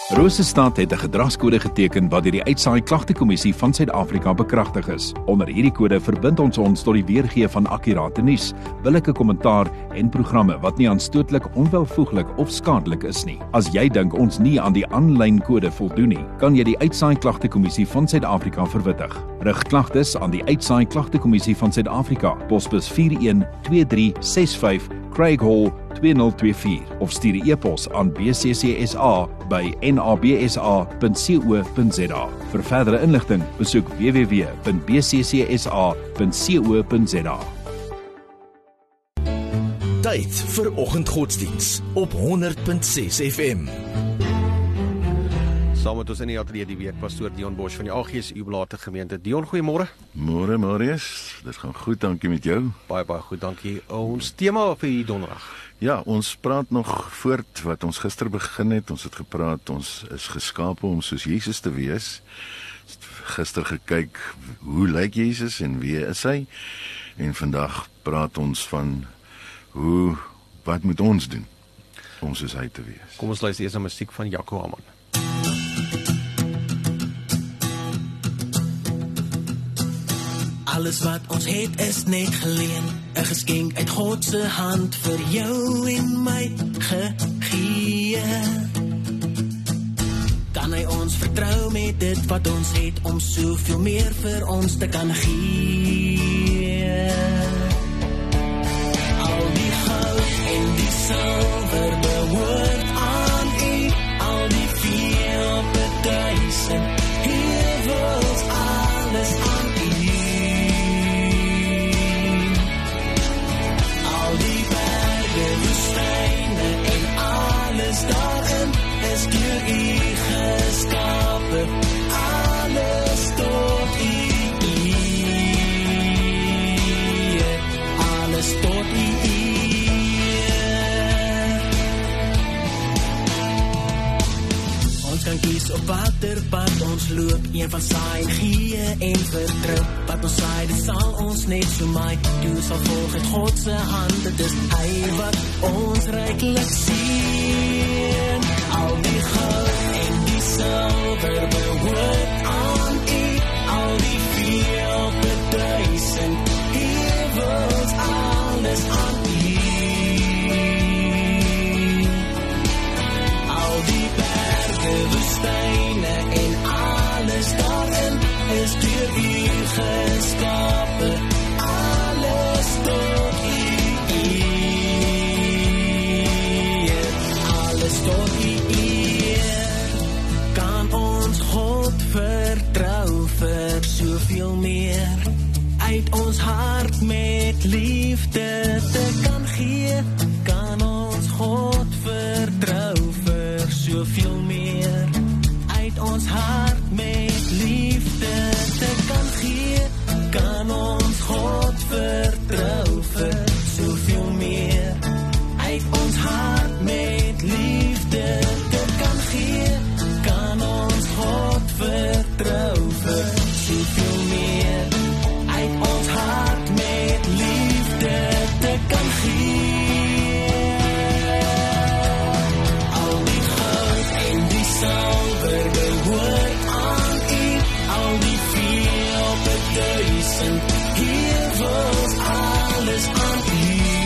Rosestad het 'n gedragskode geteken wat deur die Uitsaai Klagtekommissie van Suid-Afrika bekragtig is. Onder hierdie kode verbind ons tot die weergee van akkurate nuus, billike kommentaar en programme wat nie aanstootlik, onwelvoeglik of skadelik is nie. As jy dink ons nie aan die aanlyn kode voldoen nie, kan jy die Uitsaai Klagtekommissie van Suid-Afrika verwittig. Rig klagtes aan die Uitsaai Klagtekommissie van Suid-Afrika, posbus 412365 Craig Hall 2024 of stuur 'n e-pos aan bccsa@nabsa.co.za. Vir verdere inligting, besoek www.bccsa.co.za. Tyd vir oggendgodsdiens op 100.6 FM. Saam met ons in die ateljee die week pastoor Dion Bosch van die AGS Jubilate Gemeente. Dion, goeiemôre. Môre, Marius. Dit gaan goed, dankie met jou. Baie goed, dankie. Ons tema vir hierdie donderdag. Ja, ons praat nog voort wat ons gister begin het. Ons het gepraat, ons is geskape om soos Jesus te wees. Gister gekyk, hoe lyk Jesus en wie is hy? En vandag praat ons van wat moet ons doen om soos hy te wees? Kom ons luister eers na musiek van Jaco Hamann. Alles wat ons het is net geleen, 'n geskenk uit God se hand vir jou en my gegee. Kan hy ons vertrou met dit wat ons het om soveel meer vir ons te kan gee? Al die goud en die silwer behoort aan U, al die veel beduisend hevels, alles aan U. Daarin is deur U geskape, alles tot U, alles tot U. Ons kan kies op watter pad ons loop, een van saai en gee en vertrou. Wat ons saai, dit sal ons net so maai. Toe sal volg het God se hand, dit is hy wat ons ryklik sien. Al die goud en die silwer behoort aan U, al die veel beduisend hevels, alles aan U. Al die berge, woestyne en alles daarin is deur U geskape, alles tot U, alles tot U. Kan ons God vertrou vir soveel meer, uit ons hart met liefde te kan gee? Kan ons God vertrou vir soveel meer, uit ons hart met liefde te kan gee? Kan ons God vertrou vir soveel meer, uit ons hart met liefde te kan gee? Kan ons God vertrou vir soveel meer, uit ons hart met liefde te kan gee? Al die goud en die silwer behoort aan U, al die veel beduisend hevels, alles aan U.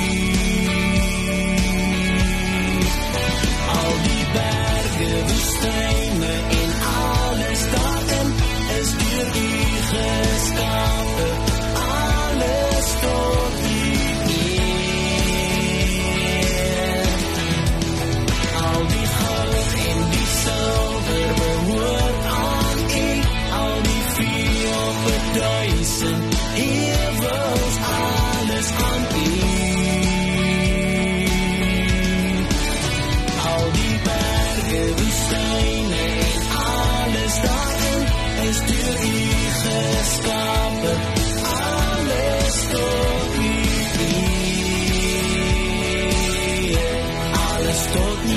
Al die berge, woestyne en alles daarin is deur U geskape, alles tot U. Al die goud en die silwer behoort aan U, al die veel beduisend hevels, alles aan U. Al die berge, woestyne en alles daarin is deur U geskape, alles tot U, alles tot U.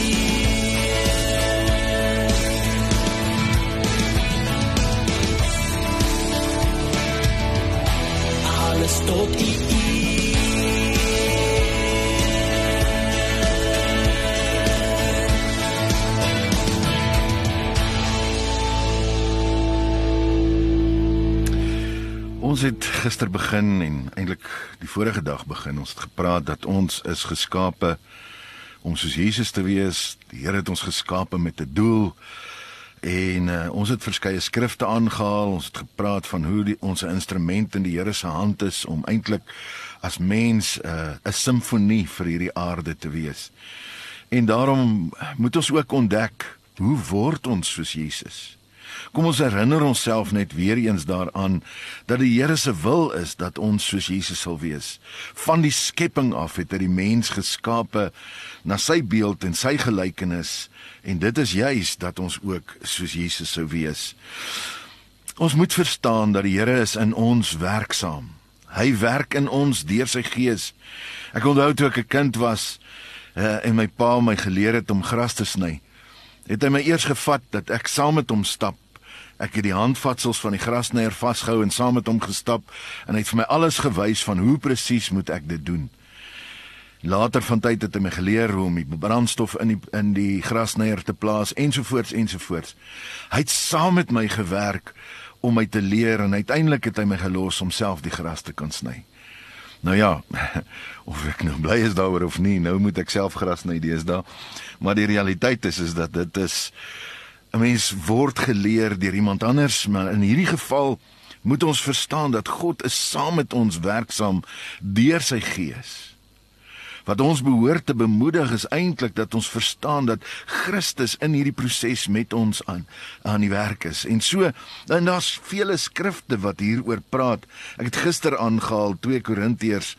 Alles tot U. het gister begin en eintlik die vorige dag begin. Ons het gepraat dat ons is geskape om soos Jesus te wees. Die Here het ons geskape met 'n doel. En ons het verskeie skrifte aangehaal. Ons het gepraat van hoe ons instrument in die Here se hand is om eintlik as mens 'n simfonie vir hierdie aarde te wees. En daarom moet ons ook ontdek, hoe word ons soos Jesus? Kom ons herinner onsself net weer eens daaraan dat die Here se wil is dat ons soos Jesus sal wees. Van die skepping af het hy die mens geskape na sy beeld en sy gelykenis, en dit is juis dat ons ook soos Jesus sou wees. Ons moet verstaan dat die Here is in ons werksaam. Hy werk in ons deur sy Gees. Ek onthou toe ek 'n kind was en my pa my geleer het om gras te sny, het hy my eers gevat dat ek saam met hom stap. Ek het die handvatsels van die grasnyer vasgehou en saam met hom gestap, en hy het vir my alles gewys van hoe presies moet ek dit doen. Later van tyd het hy my geleer hoe om die brandstof in die grasnyer te plaas, ensovoorts, ensovoorts. Hy het saam met my gewerk om my te leer, en uiteindelik het hy my gelos om self die gras te kan sny. Nou ja, of ek nou bly is daaroor of nie, nou moet ek self gras sny deesdae, maar die realiteit is dat dit is, 'n mens word geleer deur iemand anders, maar in hierdie geval moet ons verstaan dat God is saam met ons werksaam deur sy Gees. Wat ons behoort te bemoedig is eintlik dat ons verstaan dat Christus in hierdie proses met ons aan die werk is. En daar's vele skrifte wat hieroor praat. Ek het gister aangehaal 2 Korintiërs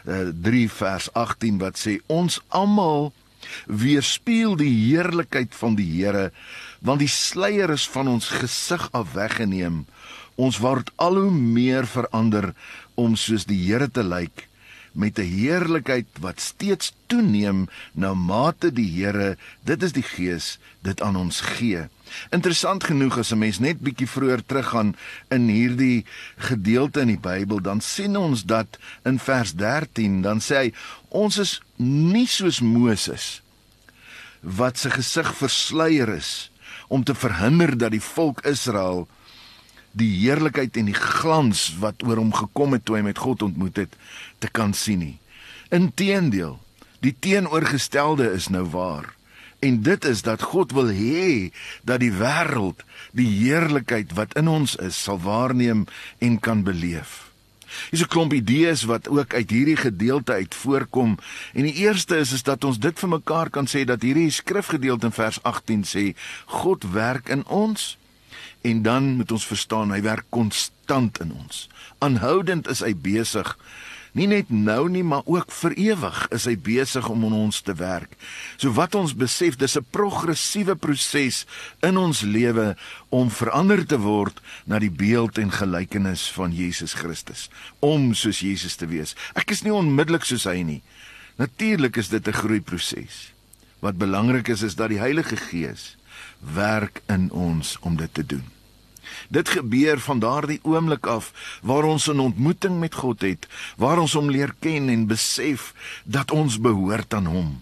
3 vers 18 wat sê, ons almal weerspieël die heerlikheid van die Here, want die sluier is van ons gesig af weggeneem. Ons word al hoe meer verander om soos die Here te lyk, met 'n heerlikheid wat steeds toeneem na mate die Here, dit is die Gees, dit aan ons gee. Interessant genoeg, as 'n mens net bietjie vroeër teruggaan in hierdie gedeelte in die Bybel, dan sien ons dat in vers 13, dan sê hy, ons is nie soos Moses, wat sy gesig versluier is, om te verhinder dat die volk Israel die heerlikheid en die glans wat oor hom gekom het toe hy met God ontmoet het, te kan sien nie. Inteendeel, die teenoorgestelde is nou waar. En dit is dat God wil hê dat die wêreld die heerlikheid wat in ons is, sal waarneem en kan beleef. Hier's 'n klomp idees wat ook uit hierdie gedeelte uit voorkom. En die eerste is dat ons dit vir mekaar kan sê, dat hierdie skrifgedeelte in vers 18 sê, God werk in ons. En dan moet ons verstaan, hy werk konstant in ons. Aanhoudend is hy besig, nie net nou nie, maar ook vir ewig is hy besig om in ons te werk. So wat ons besef, dis 'n progressiewe proses in ons lewe om verander te word na die beeld en gelykenis van Jesus Christus, om soos Jesus te wees. Ek is nie onmiddellik soos hy nie. Natuurlik is dit 'n groeiproses. Wat belangrik is dat die Heilige Gees werk in ons om dit te doen. Dit gebeur van daardie oomblik af waar ons 'n ontmoeting met God het, waar ons hom leer ken en besef dat ons behoort aan hom.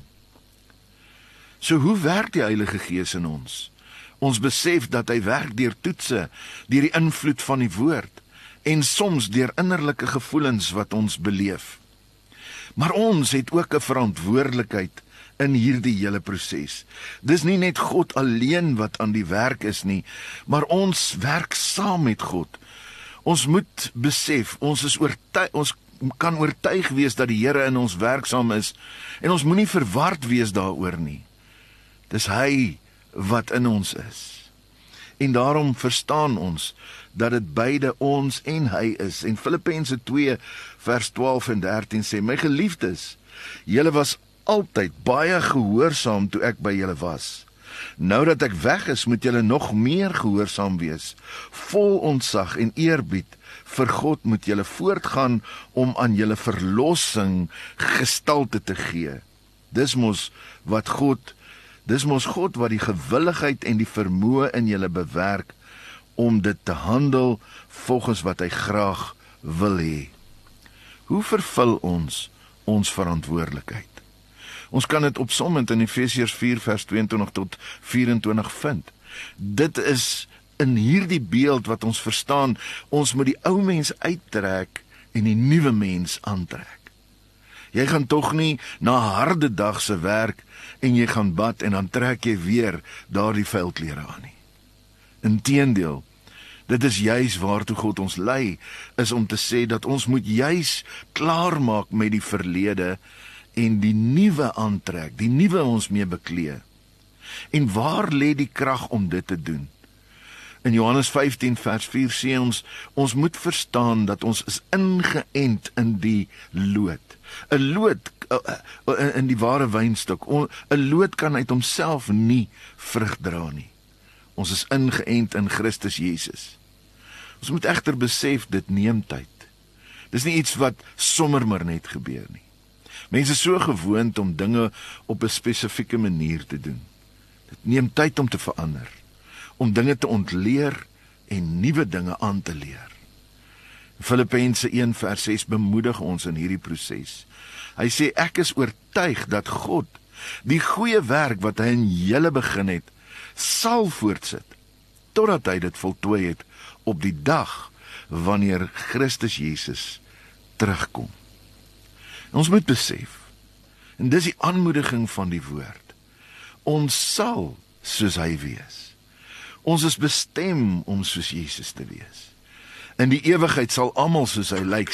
So hoe werk die Heilige Gees in ons? Ons besef dat hy werk deur toetse, deur die invloed van die woord en soms deur innerlike gevoelens wat ons beleef. Maar ons het ook 'n verantwoordelikheid in hierdie hele proses. Dis nie net God alleen wat aan die werk is nie, maar ons werk saam met God. Ons moet besef, ons kan oortuig wees dat die Here in ons werksaam is, en ons moenie verward wees daaroor nie. Dis hy wat in ons is. En daarom verstaan ons dat dit beide ons en hy is. En Filippense 2 vers 12 en 13 sê, my geliefdes, julle was altyd baie gehoorsaam toe ek by julle was. Nou dat ek weg is, moet julle nog meer gehoorsaam wees. Vol ontzag en eerbied vir God moet julle voortgaan om aan julle verlossing gestalte te gee. Dis mos God wat die gewilligheid en die vermoë in julle bewerk om dit te handel volgens wat hy graag wil hê. Hoe vervul ons verantwoordelikheid? Ons kan dit opsommend in Efesiërs 4 vers 22 tot 24 vind. Dit is in hierdie beeld wat ons verstaan, ons moet die ou mens uittrek en die nuwe mens aantrek. Jy gaan tog nie na harde dag se werk en jy gaan bad en dan trek jy weer daardie vuilklere aan nie. Inteendeel, dit is juis waartoe God ons lei, is om te sê dat ons moet juis klaarmaak met die verlede en die nuwe aantrek, die nuwe ons mee beklee. En waar lê die krag om dit te doen? In Johannes 15 vers 4 sê ons moet verstaan dat ons is ingeënt in die loot. 'n Loot in die ware wynstok. 'n Loot kan uit homself nie vrug dra nie. Ons is ingeënt in Christus Jesus. Ons moet egter besef dit neem tyd. Dis nie iets wat sommer maar net gebeur nie. Mense is so gewoond om dinge op 'n spesifieke manier te doen. Dit neem tyd om te verander, om dinge te ontleer en nuwe dinge aan te leer. Filippense 1 vers 6 bemoedig ons in hierdie proses. Hy sê, ek is oortuig dat God die goeie werk wat hy in julle begin het, sal voortsit, totdat hy dit voltooi het op die dag wanneer Christus Jesus terugkom. En ons moet besef, en dis die aanmoediging van die woord, ons sal soos hy wees. Ons is bestem om soos Jesus te wees. In die ewigheid sal almal soos hy lyk.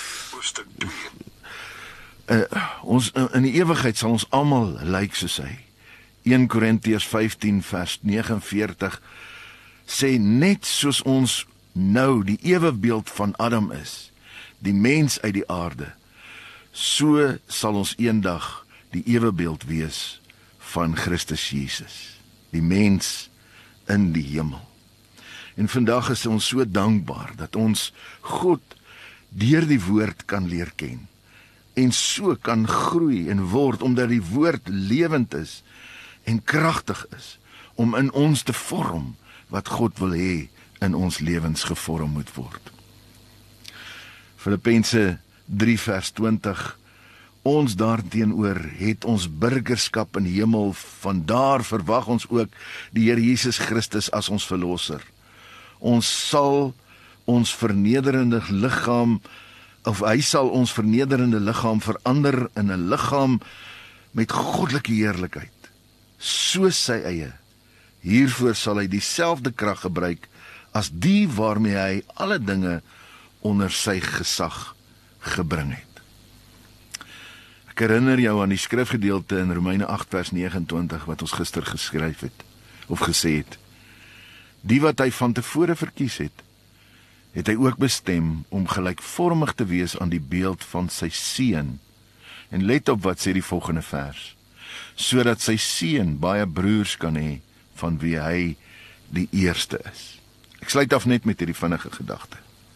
In die ewigheid sal ons almal lyk soos hy. 1 Korintiërs 15 vers 49 sê net soos ons nou die ewebeeld van Adam is, die mens uit die aarde, so sal ons eendag die ewebeeld wees van Christus Jesus, die mens in die hemel. En vandag is ons so dankbaar dat ons God deur die woord kan leer ken en so kan groei en word, omdat die woord lewend is en kragtig is om in ons te vorm wat God wil hê in ons lewens gevorm moet word. Filippense 3 vers 20, ons daarteenoor het ons burgerskap in die hemel, vandaar verwag ons ook die Here Jesus Christus as ons verlosser. Ons sal ons vernederende liggaam, of hy sal ons vernederende liggaam verander in 'n liggaam met goddelike heerlikheid, soos sy eie. Hiervoor sal hy dieselfde krag gebruik as die waarmee hy alle dinge onder sy gesag gebring het. Ek herinner jou aan die skrifgedeelte in Romeine 8 vers 29 wat ons gister geskryf het, of gesê het. Die wat hy van tevore verkies het, het hy ook bestem om gelykvormig te wees aan die beeld van sy seun. En let op wat sê die volgende vers. Sodat sy seun baie broers kan hê, van wie hy die eerste is. Ek sluit af net met hierdie vinnige gedagte.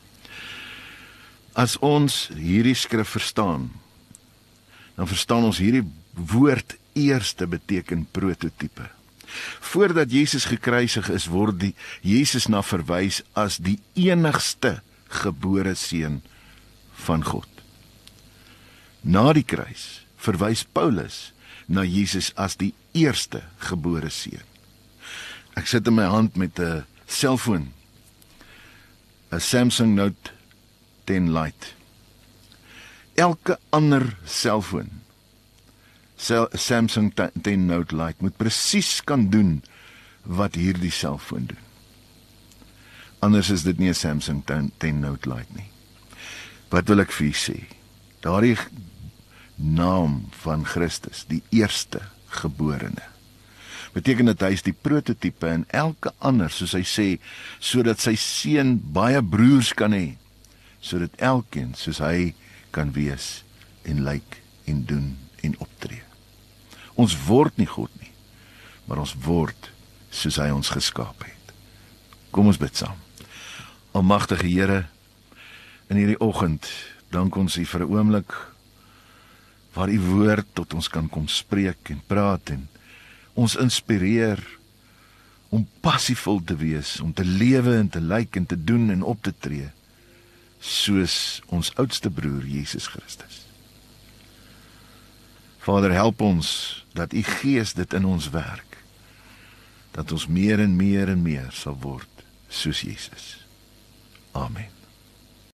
As ons hierdie skrif verstaan, dan verstaan ons hierdie woord eerste beteken prototype. Voordat Jesus gekruisig is, word die Jesus na verwys as die enigste gebore seun van God. Na die kruis verwys Paulus na Jesus as die eerste gebore seun. Ek sit in my hand met 'n selfoon, 'n Samsung Note 10 Lite. Elke ander selfoon, Samsung 10 Note Lite, moet presies kan doen wat hierdie selfoon doen. Anders is dit nie 'n Samsung 10 Note Lite nie. Wat wil ek vir u sê? Daardie naam van Christus, die eerste geborene, beteken dat hy is die prototype en elke ander, soos hy sê, sodat sy seun baie broers kan hê, sodat elkeen soos hy kan wees en lyk en doen en optree. Ons word nie God nie, maar ons word soos hy ons geskaap het. Kom ons bid saam. Almagtige Here, in hierdie oggend dank ons U vir 'n oomblik waar U woord tot ons kan kom spreek en praat en ons inspireer om passievol te wees, om te lewe en te lyk en te doen en op te tree, soos ons oudste broer Jesus Christus. Vader, help ons dat U Gees dit in ons werk, dat ons meer en meer en meer sal word soos Jesus. Amen.